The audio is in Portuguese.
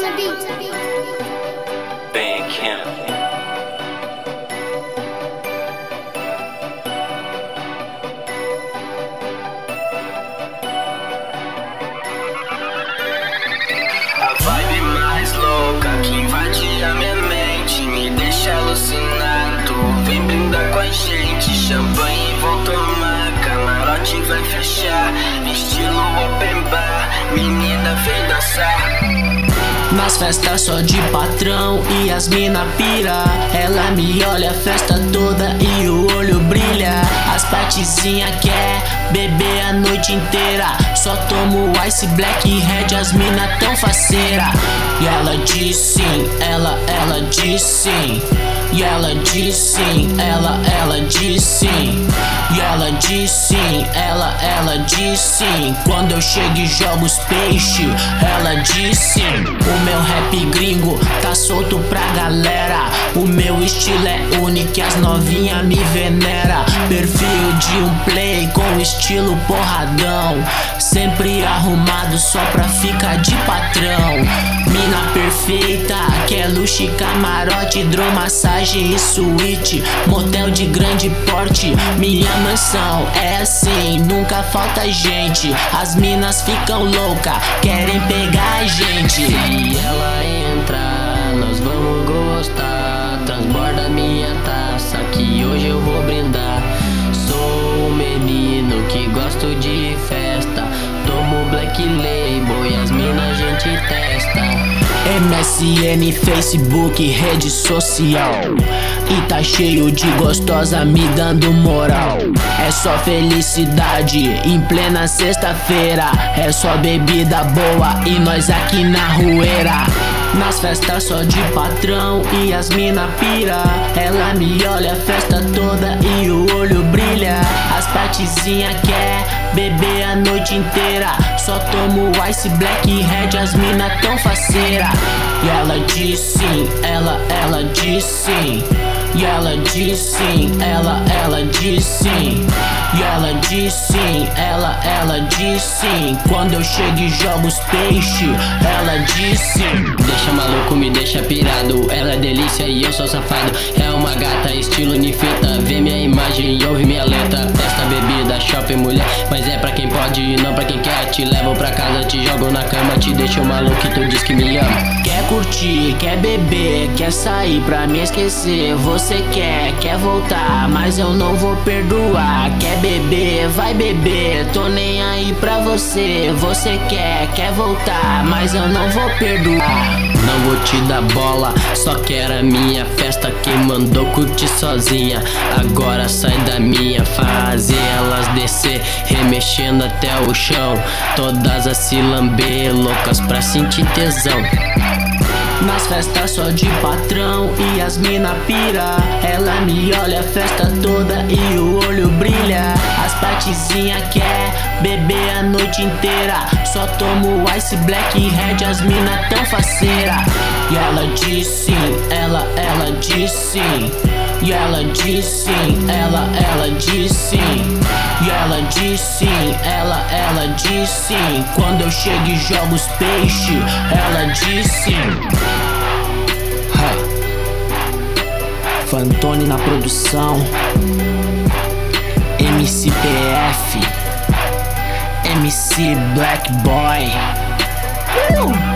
on the beat. Bandcamp. A vibe mais louca que invade a minha mente me deixa alucinado. Vem brindar com a gente, champanhe vão tomar, camarote vai fechar, estilo open bar, menina vem dançar. Nas festas só de patrão e as mina pira. Ela me olha a festa toda e o olho brilha. As patizinha quer beber a noite inteira. Só tomo ice, black e red, as mina tão faceira. E ela diz sim, ela diz sim. E ela diz sim, ela diz sim. E ela diz sim, ela diz sim. Quando eu chego e jogo os peixe, ela diz sim. O meu rap gringo tá solto pra galera. O meu estilo é único e as novinha me venera. Perfil de um play com estilo porradão, sempre arrumado só pra ficar de patrão. Mina perfeita, quer luxo, camarote, hidromassagem e suíte, motel de grande porte. Minha mansão é assim, nunca falta gente. As minas ficam loucas, querem pegar a gente. Se ela entra, nós vamos gostar. Transborda minha taça que hoje eu vou brindar. Sou um menino que gosto de festa. Tomo black label e as minas a gente testa. MSN, Facebook, rede social. E tá cheio de gostosa me dando moral. É só felicidade em plena sexta-feira. É só bebida boa e nós aqui na rueira. Nas festas só de patrão e as mina pira. Ela me olha a festa toda e o olho brilha. As patizinha quer beber a noite inteira. Só tomo ice, black e red, as mina tão faceira. E ela diz sim, ela diz sim. E ela diz sim, ela diz sim. E ela diz sim, ela diz sim. Quando eu chego e jogo os peixe, ela diz sim. Deixa maluco, me deixa pirado. Ela é delícia e eu sou safado. É uma gata estilo nifeta. Vê minha imagem e ouve minha letra. Festa, bebida, shopping, mulher. Mas é pra quem pode e não pra quem quer. Te levo pra casa, te jogo na cama. Te deixo maluco e tu diz que me ama. Quer curtir, quer beber, quer sair pra me esquecer. Você quer voltar, mas eu não vou perdoar. Quer beber, vai beber, tô nem aí pra você. Você quer voltar, mas eu não vou perdoar. Não vou te dar bola, só quero a minha festa. Quem mandou curtir sozinha, agora sai da minha. Fazer elas descer, remexendo até o chão. Todas a se lamber, loucas pra sentir tesão. Nas festas só de patrão e as mina pira. Ela me olha a festa toda e o olho brilha. As patizinha quer beber a noite inteira. Só tomo ice, black e red, as mina tão faceira. E ela diz sim, ela diz sim. E ela diz sim, ela diz sim. E ela diz sim, ela diz sim. Quando eu chego e jogo os peixe, ela diz sim. Fantoni na produção, MCPF, MC Black Boy.